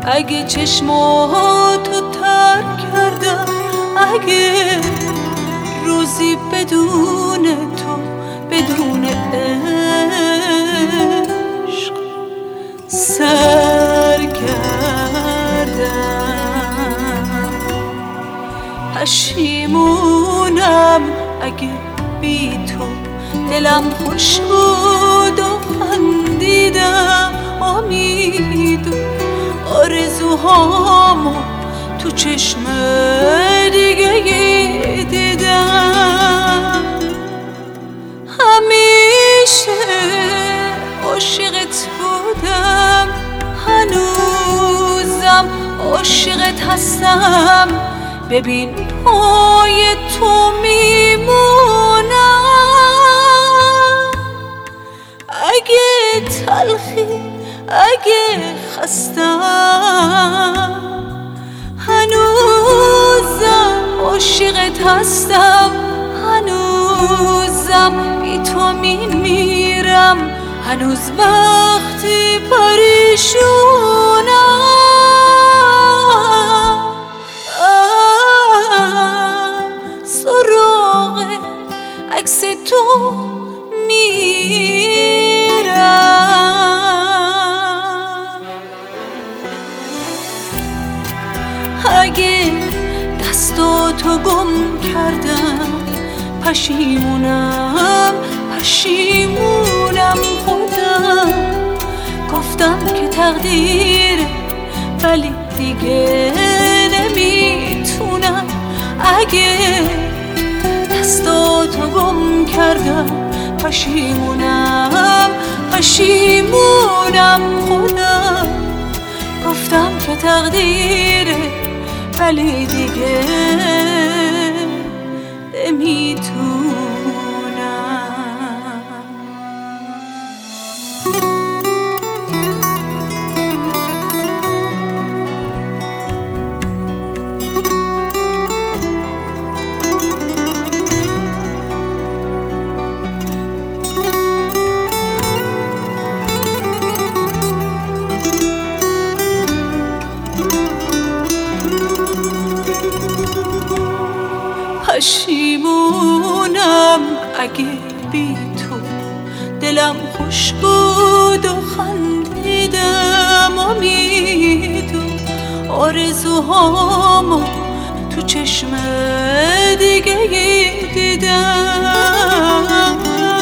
اگه چشماتو تر کردم، اگه روزی بدون تو، بدون عشق سر کردم، پشیمونم اگه بی تو دلم خوش بود و خندیدم، امید و آرزوهامو تو چشم دیگه دیدم. همیشه عاشقت بودم، هنوزم عاشقت هستم، ببین پای تو میمونم. اگه تلخی، اگه خستم، هنوزم عاشقت هستم، هنوزم بی تو میمیرم، هنوز وقتی پریشونم سراغ عکس تو میرم. اگه دستاتو گم کردم، پشیمونم، پشیمونم خودم. گفتم که تقدیره ولی دیگه نمیتونم. اگه دستاتو گم کردم، پشیمونم، پشیمونم خودم. گفتم که تقدیره ولی دیگه نمیتونم. پشیمونم اگه بی تو دلم خوش بود و خندیدم، امید و آرزوهامو تو چشم دیگه دیدم.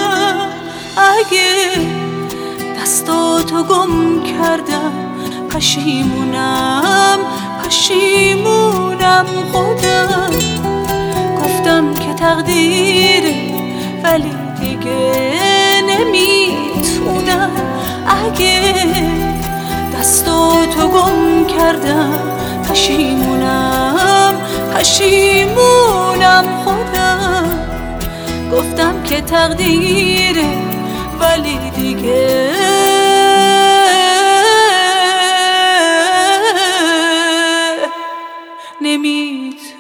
اگه دستاتو گم کردم، پشیمونم، پشیمونم خودم. گفتم که تقدیره ولی دیگه نمیتونم. اگه دستاتو گم کردم، پشیمونم، پشیمونم خودم. گفتم که تقدیره ولی دیگه نمیتونم.